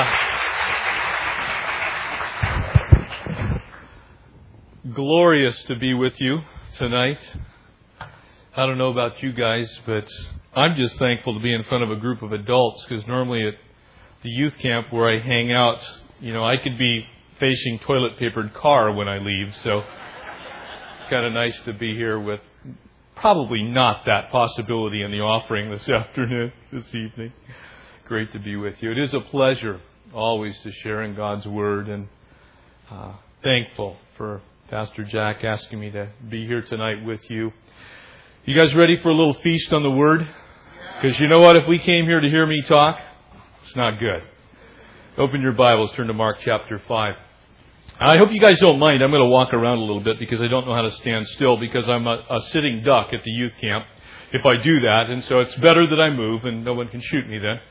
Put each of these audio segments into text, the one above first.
Glorious to be with you tonight. I don't know about you guys, but I'm just thankful to be in front of a group of adults, because normally at the youth camp where I hang out, I could be facing toilet papered car when I leave, so it's kind of nice to be here with probably not that possibility in the offering this evening. Great to be with you. It is a pleasure always to share in God's Word, and thankful for Pastor Jack asking me to be here tonight with you. You guys ready for a little feast on the Word? Because you know what? If we came here to hear me talk, it's not good. Open your Bibles, turn to Mark chapter 5. I hope you guys don't mind. I'm going to walk around a little bit because I don't know how to stand still, because I'm a sitting duck at the youth camp if I do that. And so it's better that I move, and no one can shoot me then.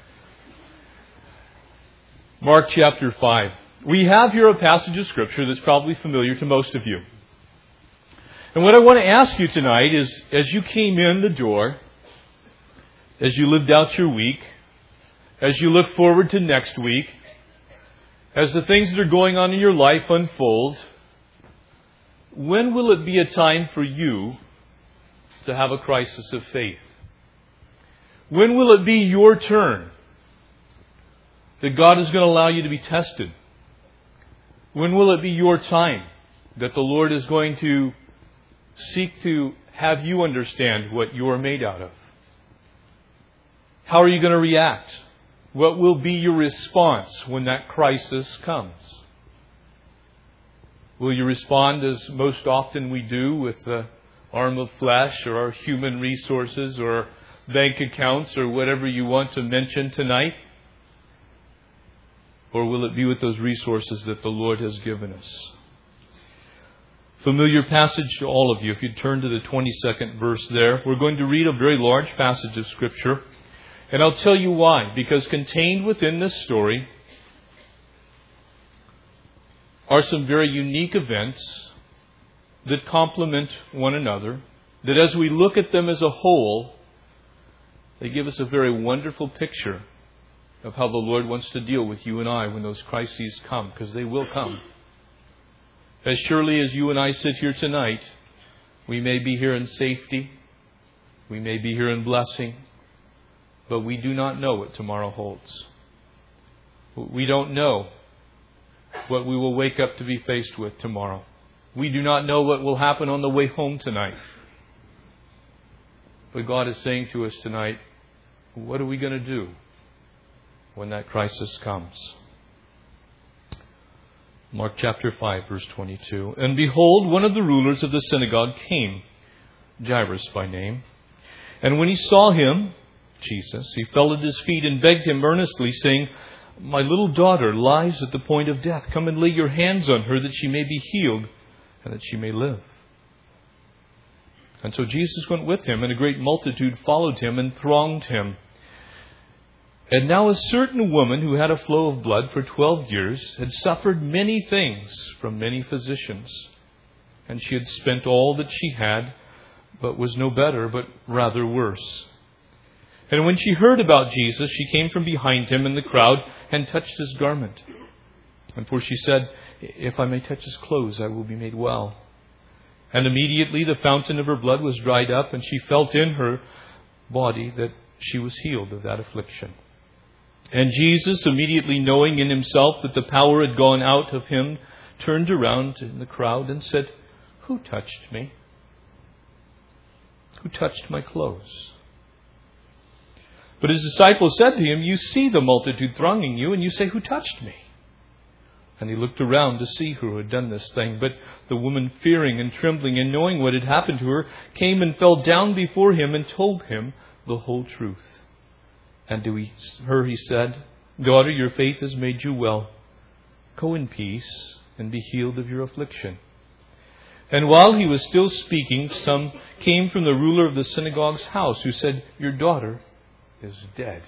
Mark chapter 5. We have here a passage of Scripture that's probably familiar to most of you. And what I want to ask you tonight is, as you came in the door, as you lived out your week, as you look forward to next week, as the things that are going on in your life unfold, when will it be a time for you to have a crisis of faith? When will it be your turn that God is going to allow you to be tested? When will it be your time that the Lord is going to seek to have you understand what you are made out of? How are you going to react? What will be your response when that crisis comes? Will you respond as most often we do, with the arm of flesh or our human resources or bank accounts or whatever you want to mention tonight? Or will it be with those resources that the Lord has given us? Familiar passage to all of you. If you turn to the 22nd verse there, we're going to read a very large passage of Scripture. And I'll tell you why. Because contained within this story are some very unique events that complement one another, that as we look at them as a whole, they give us a very wonderful picture of how the Lord wants to deal with you and I when those crises come, because they will come. As surely as you and I sit here tonight, we may be here in safety, we may be here in blessing, but we do not know what tomorrow holds. We don't know what we will wake up to be faced with tomorrow. We do not know what will happen on the way home tonight. But God is saying to us tonight, what are we going to do when that crisis comes? Mark chapter 5, verse 22. And behold, one of the rulers of the synagogue came, Jairus by name. And when he saw him, Jesus, he fell at his feet and begged him earnestly, saying, My little daughter lies at the point of death. Come and lay your hands on her, that she may be healed and that she may live. And so Jesus went with him, and a great multitude followed him and thronged him. And now a certain woman who had a flow of blood for 12 years had suffered many things from many physicians. And she had spent all that she had, but was no better, but rather worse. And when she heard about Jesus, she came from behind him in the crowd and touched his garment. And for she said, If I may touch his clothes, I will be made well. And immediately the fountain of her blood was dried up, and she felt in her body that she was healed of that affliction. And Jesus, immediately knowing in himself that the power had gone out of him, turned around in the crowd and said, Who touched me? Who touched my clothes? But his disciples said to him, You see the multitude thronging you, and you say, Who touched me? And he looked around to see who had done this thing. But the woman, fearing and trembling and knowing what had happened to her, came and fell down before him and told him the whole truth. And to her he said, Daughter, your faith has made you well. Go in peace and be healed of your affliction. And while he was still speaking, some came from the ruler of the synagogue's house, who said, Your daughter is dead.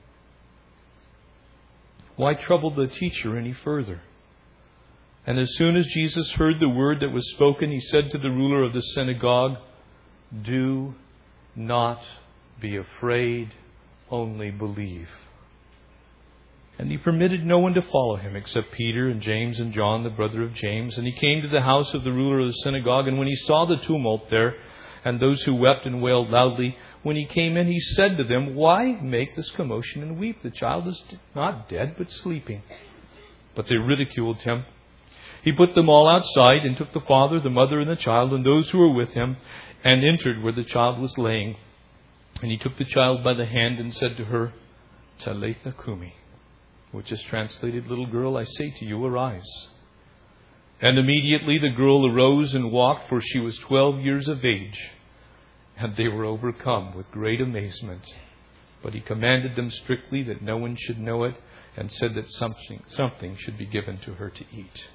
Why trouble the teacher any further? And as soon as Jesus heard the word that was spoken, he said to the ruler of the synagogue, Do not be afraid, only believe. And He permitted no one to follow Him except Peter and James and John, the brother of James. And He came to the house of the ruler of the synagogue. And when He saw the tumult there, and those who wept and wailed loudly, when He came in, He said to them, "Why make this commotion and weep? The child is not dead, but sleeping." But they ridiculed Him. He put them all outside, and took the father, the mother, and the child, and those who were with Him, and entered where the child was laying. And He took the child by the hand and said to her, "Talitha cumi," which is translated, "Little girl, I say to you, arise." And immediately the girl arose and walked, for she was 12 years of age. And they were overcome with great amazement. But He commanded them strictly that no one should know it, and said that something should be given to her to eat.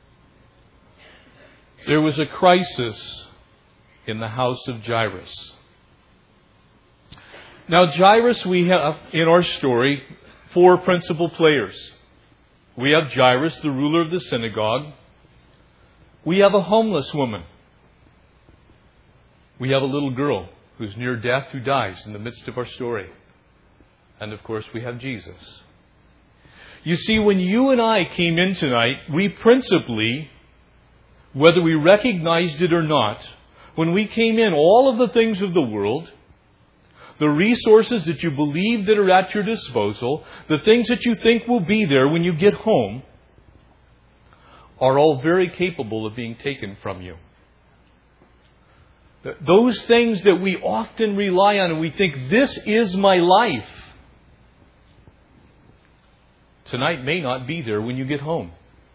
There was a crisis in the house of Jairus. Now, Jairus, we have in our story 4 principal players. We have Jairus, the ruler of the synagogue. We have a homeless woman. We have a little girl who's near death, who dies in the midst of our story. And of course, we have Jesus. You see, when you and I came in tonight, we principally, whether we recognized it or not, when we came in, all of the things of the world, the resources that you believe that are at your disposal, the things that you think will be there when you get home, are all very capable of being taken from you. Those things that we often rely on and we think, this is my life, tonight may not be there when you get home.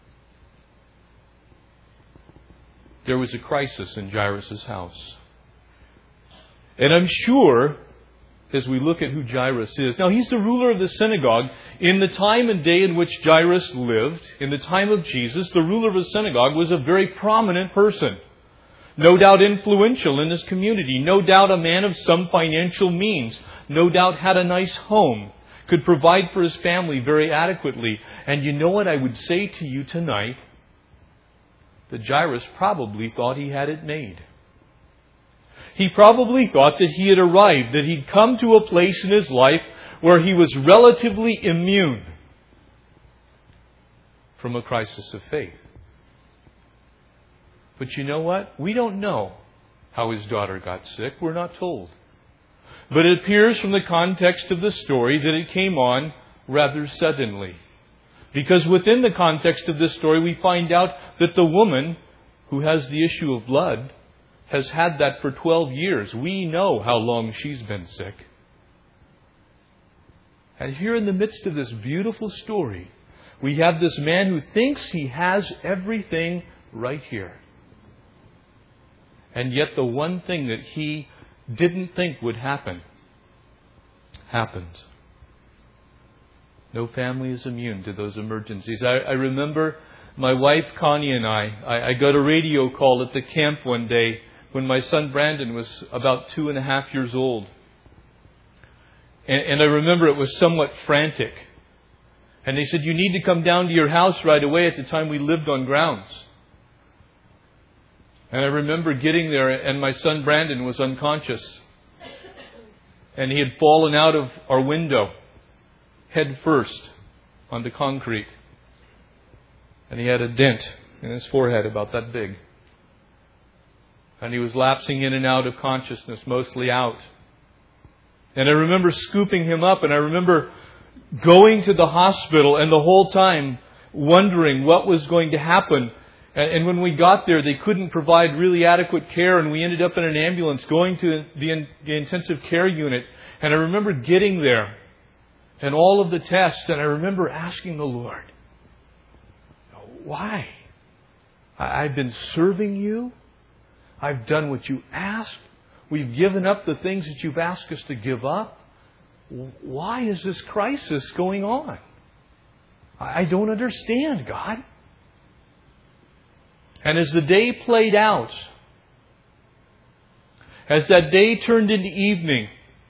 There was a crisis in Jairus' house. And I'm sure, as we look at who Jairus is, now he's the ruler of the synagogue. In the time and day in which Jairus lived, in the time of Jesus, the ruler of the synagogue was a very prominent person. No doubt influential in his community. No doubt a man of some financial means. No doubt had a nice home. Could provide for his family very adequately. And you know what I would say to you tonight? That Jairus probably thought he had it made. He probably thought that he had arrived, that he'd come to a place in his life where he was relatively immune from a crisis of faith. But you know what? We don't know how his daughter got sick. We're not told. But it appears from the context of the story that it came on rather suddenly. Because within the context of this story, we find out that the woman who has the issue of blood has had that for 12 years. We know how long she's been sick. And here in the midst of this beautiful story, we have this man who thinks he has everything right here. And yet the one thing that he didn't think would happen, happened. No family is immune to those emergencies. I remember my wife Connie and I got a radio call at the camp one day when my son Brandon was about 2.5 years old. And I remember it was somewhat frantic. And they said, "You need to come down to your house right away." At the time we lived on grounds. And I remember getting there and my son Brandon was unconscious. And he had fallen out of our window, head first, onto concrete. And he had a dent in his forehead about that big. And he was lapsing in and out of consciousness, mostly out. And I remember scooping him up, and I remember going to the hospital and the whole time wondering what was going to happen. And when we got there, they couldn't provide really adequate care, and we ended up in an ambulance going to the intensive care unit. And I remember getting there and all of the tests, and I remember asking the Lord, "Why? I've been serving you. I've done what you asked. We've given up the things that you've asked us to give up. Why is this crisis going on? I don't understand, God." And as the day played out, as that day turned into evening,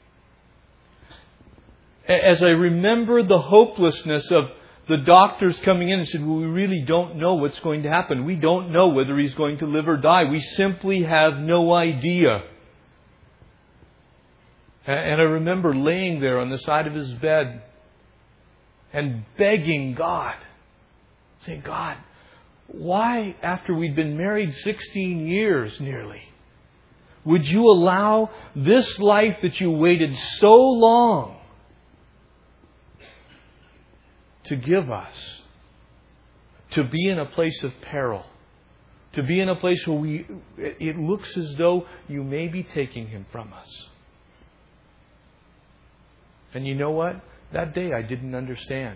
as I remember the hopelessness of the doctors coming in and said, "Well, we really don't know what's going to happen. We don't know whether he's going to live or die. We simply have no idea." And I remember laying there on the side of his bed and begging God, saying, God, why, after we'd been married 16 years nearly, would you allow this life that you waited so long to give us, to be in a place of peril, to be in a place where it looks as though you may be taking Him from us? And you know what? That day I didn't understand.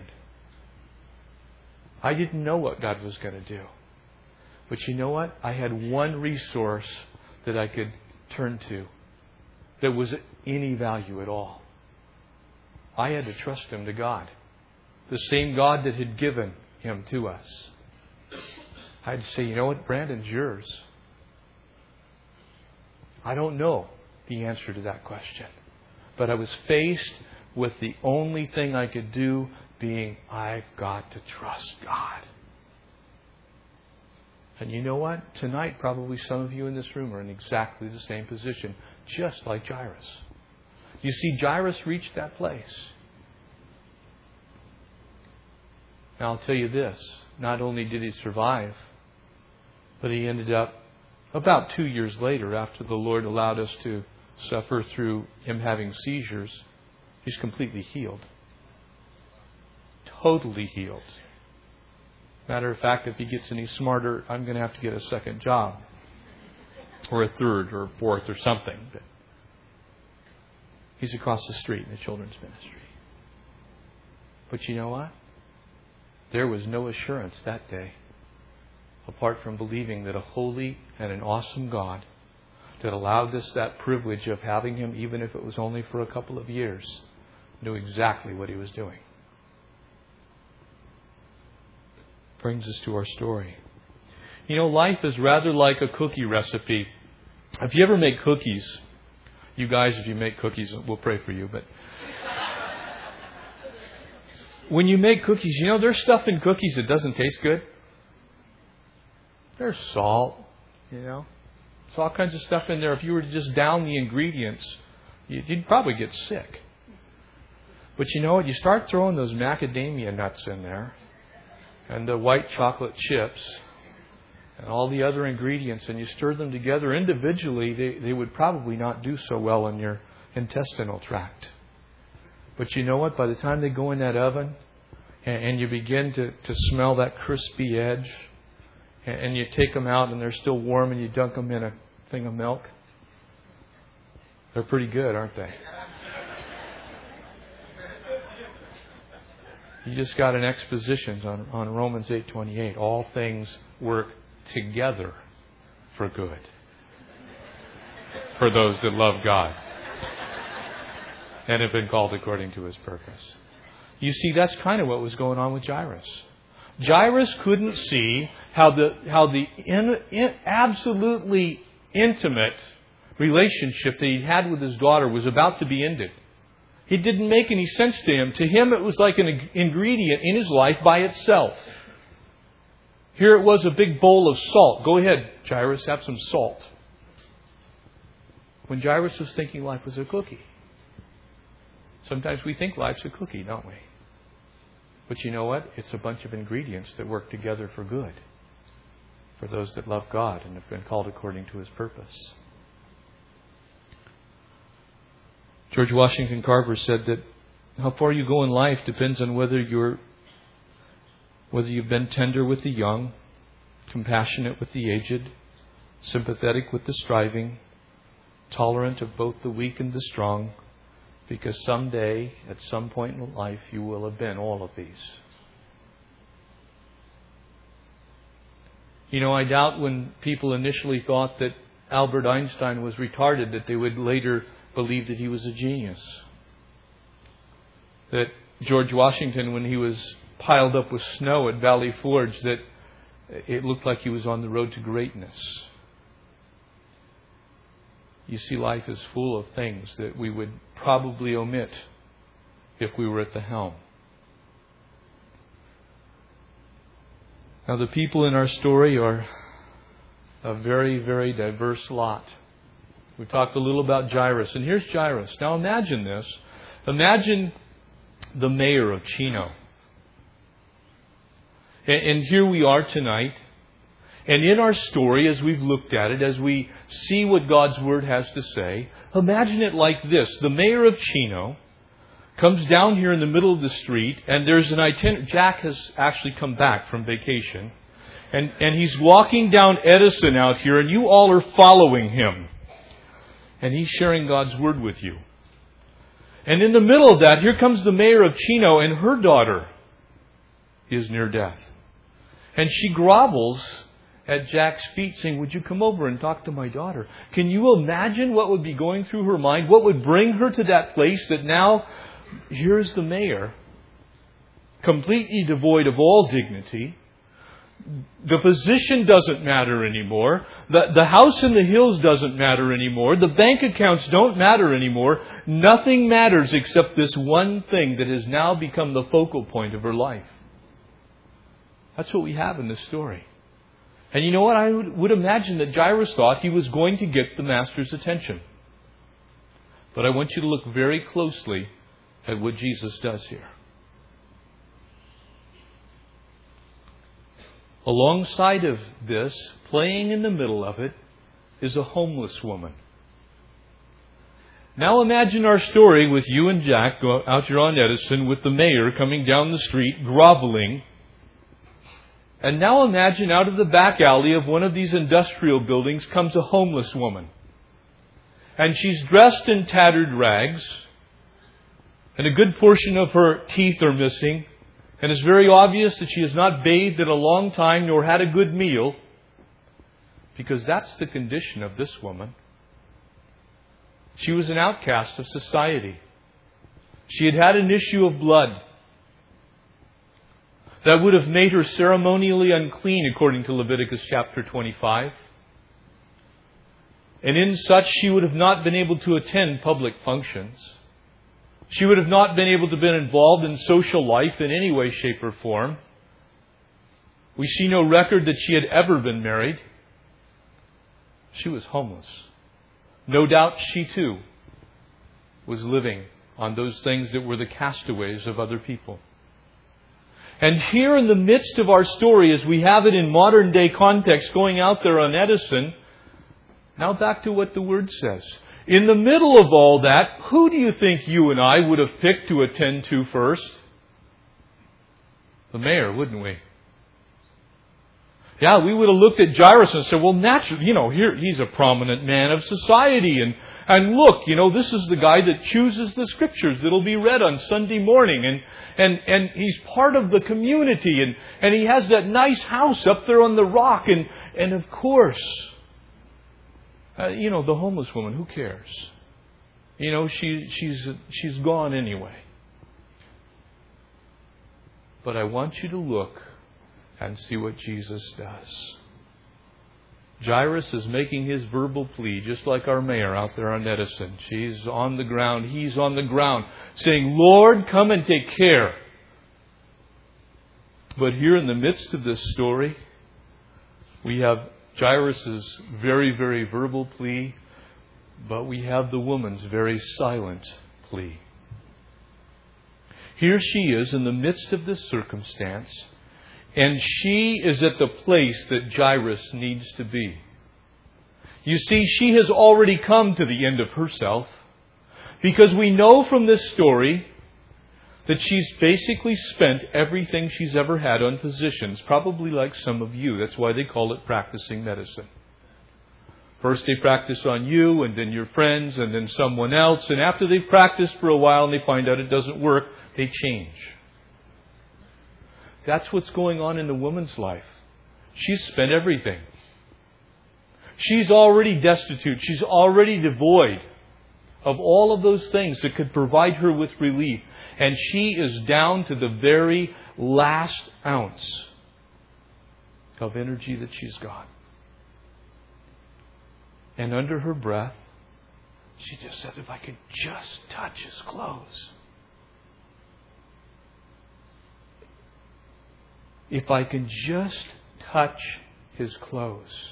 I didn't know what God was going to do. But you know what? I had one resource that I could turn to that was any value at all. I had to trust Him to God. The same God that had given Him to us. I had to say, you know what? Brandon's yours. I don't know the answer to that question. But I was faced with the only thing I could do being, I've got to trust God. And you know what? Tonight, probably some of you in this room are in exactly the same position, just like Jairus. You see, Jairus reached that place. Now, I'll tell you this. Not only did he survive, but he ended up, about 2 years later, after the Lord allowed us to suffer through him having seizures, he's completely healed. Totally healed. Matter of fact, if he gets any smarter, I'm going to have to get a second job. Or a third or a fourth or something. But he's across the street in the children's ministry. But you know what? There was no assurance that day, apart from believing that a holy and an awesome God that allowed us that privilege of having Him, even if it was only for a couple of years, knew exactly what He was doing. Brings us to our story. You know, life is rather like a cookie recipe. If you ever make cookies, you guys, if you make cookies, we'll pray for you, but when you make cookies, you know, there's stuff in cookies that doesn't taste good. There's salt, you know. There's all kinds of stuff in there. If you were to just down the ingredients, you'd probably get sick. But you know what? You start throwing those macadamia nuts in there, and the white chocolate chips, and all the other ingredients, and you stir them together individually, they would probably not do so well in your intestinal tract. But you know what? By the time they go in that oven, and you begin to smell that crispy edge, and you take them out and they're still warm, and you dunk them in a thing of milk, they're pretty good, aren't they? You just got an exposition on Romans 8:28. All things work together for good for those that love God and have been called according to His purpose. You see, that's kind of what was going on with Jairus. Jairus couldn't see how the absolutely intimate relationship that he had with his daughter was about to be ended. It didn't make any sense to him. To him, it was like an ingredient in his life by itself. Here it was, a big bowl of salt. Go ahead, Jairus, have some salt. When Jairus was thinking life was a cookie. Sometimes we think life's a cookie, don't we? But you know what? It's a bunch of ingredients that work together for good. For those that love God and have been called according to His purpose. George Washington Carver said that how far you go in life depends on whether you've been tender with the young, compassionate with the aged, sympathetic with the striving, tolerant of both the weak and the strong, because someday, at some point in life, you will have been all of these. You know, I doubt when people initially thought that Albert Einstein was retarded, that they would later believe that he was a genius. That George Washington, when he was piled up with snow at Valley Forge, that it looked like he was on the road to greatness. You see, life is full of things that we would probably omit if we were at the helm. Now, the people in our story are a very, very diverse lot. We talked a little about Jairus, and here's Jairus. Now imagine this. Imagine the mayor of Chino And here we are tonight. And in our story, as we've looked at it, as we see what God's Word has to say, imagine it like this. The mayor of Chino comes down here in the middle of the street, and there's an itinerary. Jack has actually come back from vacation. And he's walking down Edison out here, and you all are following him. And he's sharing God's Word with you. And in the middle of that, here comes the mayor of Chino, and her daughter is near death. And she grovels at Jack's feet saying, would you come over and talk to my daughter? Can you imagine what would be going through her mind? What would bring her to that place that now, here's the mayor, completely devoid of all dignity. The position doesn't matter anymore. The house in the hills doesn't matter anymore. The bank accounts don't matter anymore. Nothing matters except this one thing that has now become the focal point of her life. That's what we have in this story. And you know what? I would imagine that Jairus thought he was going to get the master's attention. But I want you to look very closely at what Jesus does here. Alongside of this, playing in the middle of it, is a homeless woman. Now imagine our story with you and Jack out here on Edison with the mayor coming down the street, groveling. And now imagine out of the back alley of one of these industrial buildings comes a homeless woman. And she's dressed in tattered rags. And a good portion of her teeth are missing. And it's very obvious that she has not bathed in a long time nor had a good meal. Because that's the condition of this woman. She was an outcast of society. She had had an issue of blood that would have made her ceremonially unclean according to Leviticus chapter 25. And in such she would have not been able to attend public functions. She would have not been able to be involved in social life in any way, shape, or form. We see no record that she had ever been married. She was homeless. No doubt she too was living on those things that were the castaways of other people. And here in the midst of our story, as we have it in modern day context going out there on Edison, now back to what the Word says. In the middle of all that, who do you think you and I would have picked to attend to first? The mayor, wouldn't we? Yeah, we would have looked at Jairus and said, well, naturally, here he's a prominent man of society. And look, this is the guy that chooses the scriptures that'll be read on Sunday morning. And he's part of the community. And he has that nice house up there on the rock. And of course, the homeless woman, who cares? She's gone anyway. But I want you to look and see what Jesus does. Jairus is making his verbal plea, just like our mayor out there on Edison. She's on the ground. He's on the ground, saying, Lord, come and take care. But here in the midst of this story, we have Jairus' very, very verbal plea, but we have the woman's very silent plea. Here she is in the midst of this circumstance, and she is at the place that Jairus needs to be. You see, she has already come to the end of herself, because we know from this story that she's basically spent everything she's ever had on physicians, probably like some of you. That's why they call it practicing medicine. First they practice on you, and then your friends, and then someone else. And after they've practiced for a while and they find out it doesn't work, they change. That's what's going on in the woman's life. She's spent everything. She's already destitute. She's already devoid of all of those things that could provide her with relief. And she is down to the very last ounce of energy that she's got. And under her breath, she just says, if I could just touch his clothes. If I can just touch his clothes.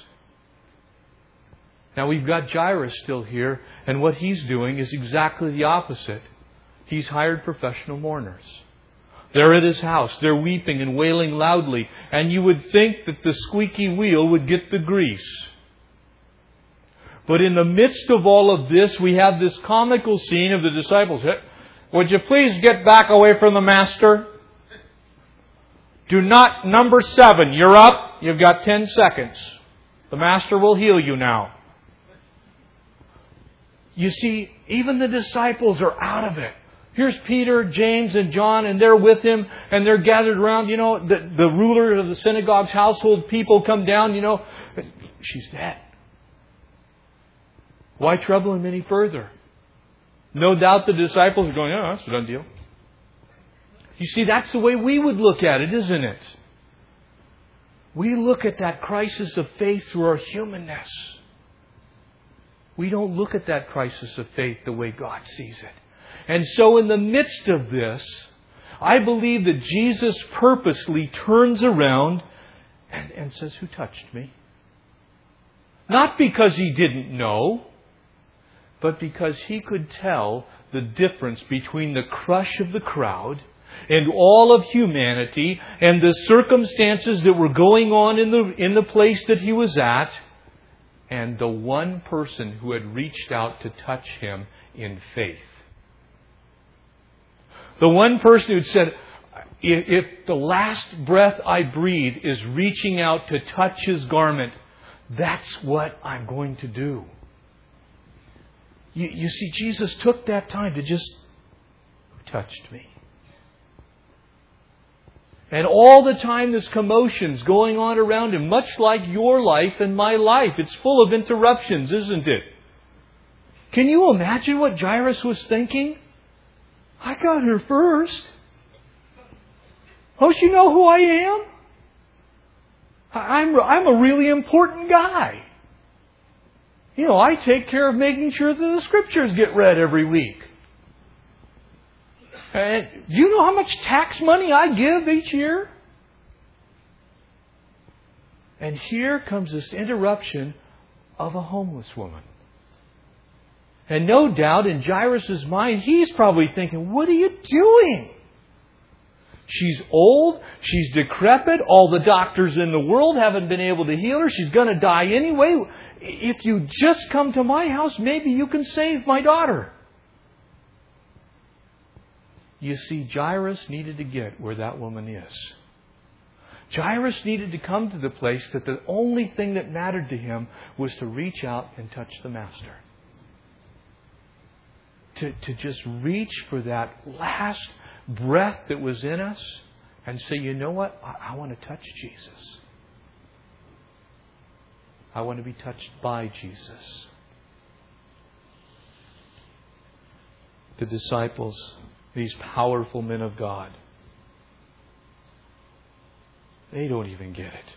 Now we've got Jairus still here, and what he's doing is exactly the opposite. He's hired professional mourners. They're at His house. They're weeping and wailing loudly. And you would think that the squeaky wheel would get the grease. But in the midst of all of this, we have this comical scene of the disciples. Would you please get back away from the Master? Do not, number 7, you're up. You've got 10 seconds. The Master will heal you now. You see, even the disciples are out of it. Here's Peter, James, and John, and they're with Him, and they're gathered around. You know, the ruler of the synagogue's household people come down, you know. She's dead. Why trouble Him any further? No doubt the disciples are going, oh, that's a done deal. You see, that's the way we would look at it, isn't it? We look at that crisis of faith through our humanness. We don't look at that crisis of faith the way God sees it. And so in the midst of this, I believe that Jesus purposely turns around and says, who touched me? Not because He didn't know, but because He could tell the difference between the crush of the crowd and all of humanity and the circumstances that were going on in the place that He was at, and the one person who had reached out to touch Him in faith. The one person who had said, if the last breath I breathe is reaching out to touch His garment, that's what I'm going to do. You see, Jesus took that time to just, who touched me? And all the time this commotion's going on around Him, much like your life and my life. It's full of interruptions, isn't it? Can you imagine what Jairus was thinking? I got her first. Don't you know who I am? I'm a really important guy. You know, I take care of making sure that the Scriptures get read every week. And you know how much tax money I give each year? And here comes this interruption of a homeless woman. And no doubt in Jairus' mind, he's probably thinking, what are you doing? She's old. She's decrepit. All the doctors in the world haven't been able to heal her. She's going to die anyway. If you just come to my house, maybe you can save my daughter. You see, Jairus needed to get where that woman is. Jairus needed to come to the place that the only thing that mattered to him was to reach out and touch the Master. To just reach for that last breath that was in us and say, you know what? I want to touch Jesus. I want to be touched by Jesus. The disciples, these powerful men of God, they don't even get it.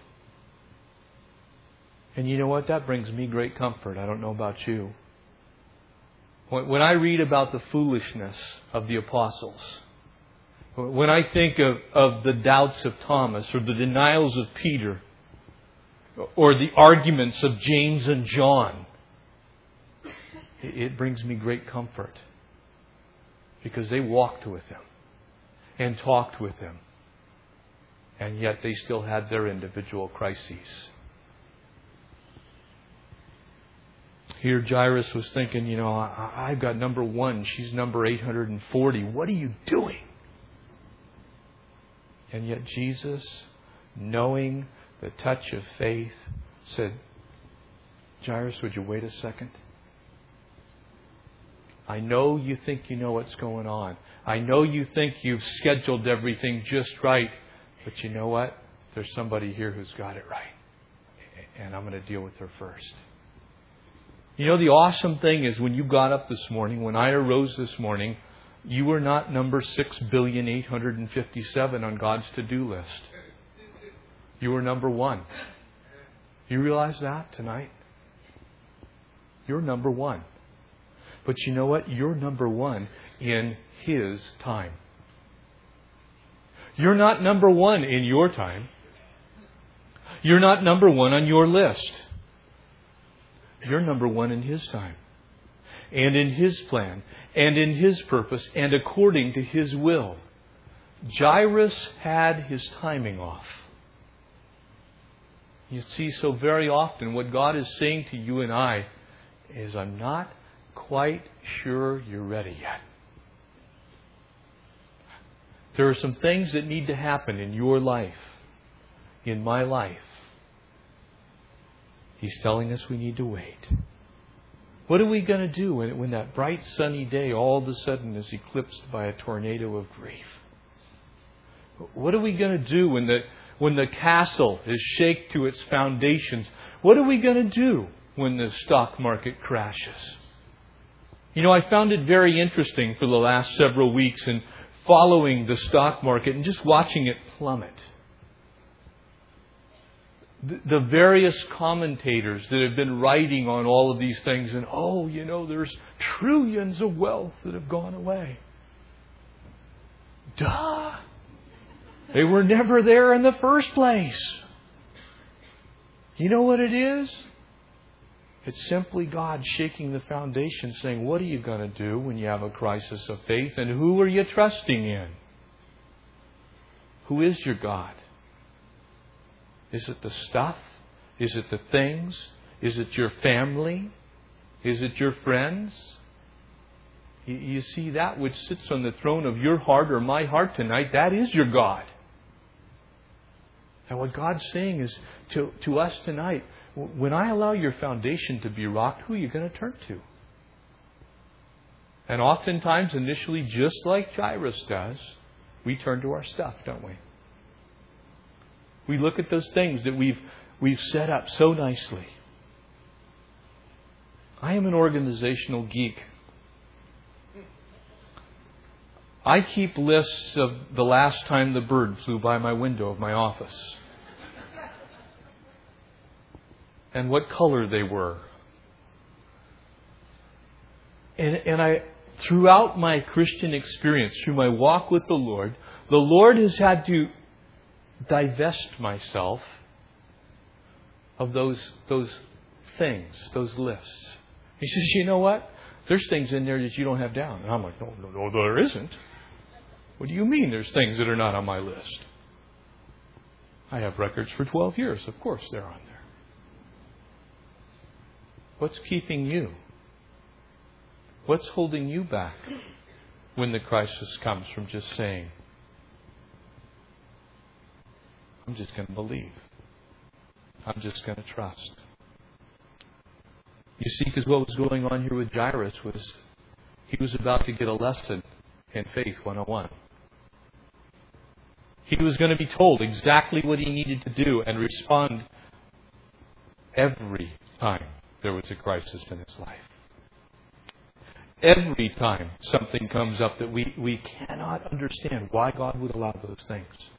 And you know what? That brings me great comfort. I don't know about you. When I read about the foolishness of the apostles, when I think of the doubts of Thomas or the denials of Peter or the arguments of James and John, it brings me great comfort because they walked with Him and talked with Him, and yet they still had their individual crises. Here Jairus was thinking, you know, I've got number 1. She's number 840. What are you doing? And yet Jesus, knowing the touch of faith, said, Jairus, would you wait a second? I know you think you know what's going on. I know you think you've scheduled everything just right. But you know what? There's somebody here who's got it right. And I'm going to deal with her first. You know, the awesome thing is when you got up this morning, when I arose this morning, you were not number 6,857 on God's to-do list. You were number 1. You realize that tonight? You're number 1. But you know what? You're number 1 in His time. You're not number 1 in your time. You're not number 1 on your list. You're number 1 in His time. And in His plan. And in His purpose. And according to His will. Jairus had his timing off. You see, so very often what God is saying to you and I is, I'm not quite sure you're ready yet. There are some things that need to happen in your life, in my life. He's telling us we need to wait. What are we going to do when that bright sunny day all of a sudden is eclipsed by a tornado of grief? What are we going to do when the castle is shaken to its foundations? What are we going to do when the stock market crashes? You know, I found it very interesting for the last several weeks in following the stock market and just watching it plummet. The various commentators that have been writing on all of these things, and there's trillions of wealth that have gone away. Duh! They were never there in the first place. You know what it is? It's simply God shaking the foundation, saying, what are you going to do when you have a crisis of faith? And who are you trusting in? Who is your God? Is it the stuff? Is it the things? Is it your family? Is it your friends? You see, that which sits on the throne of your heart or my heart tonight, that is your God. And what God's saying is to us tonight, when I allow your foundation to be rocked, who are you going to turn to? And oftentimes, initially, just like Jairus does, we turn to our stuff, don't we? We look at those things that we've set up so nicely. I am an organizational geek. I keep lists of the last time the bird flew by my window of my office. And what color they were. And I, throughout my Christian experience, through my walk with the Lord has had to divest myself of those things, those lists. He says, you know what? There's things in there that you don't have down. And I'm like, no, there isn't. What do you mean there's things that are not on my list? I have records for 12 years. Of course they're on there. What's keeping you? What's holding you back when the crisis comes from just saying, I'm just going to believe. I'm just going to trust. You see, because what was going on here with Jairus was he was about to get a lesson in Faith 101. He was going to be told exactly what he needed to do and respond every time there was a crisis in his life. Every time something comes up that we cannot understand why God would allow those things.